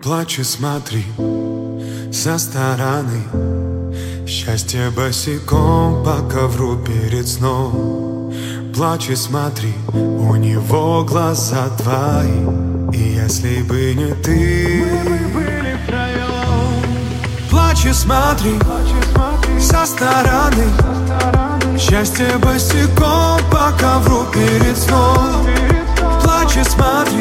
Плачь и смотри со стороны. Счастье босиком по ковру перед сном. Плачь и смотри, у него глаза твои. И если бы не ты, мы были втроем. Плачь и смотри со стороны. Счастье босиком по ковру перед сном. Плачь и смотри,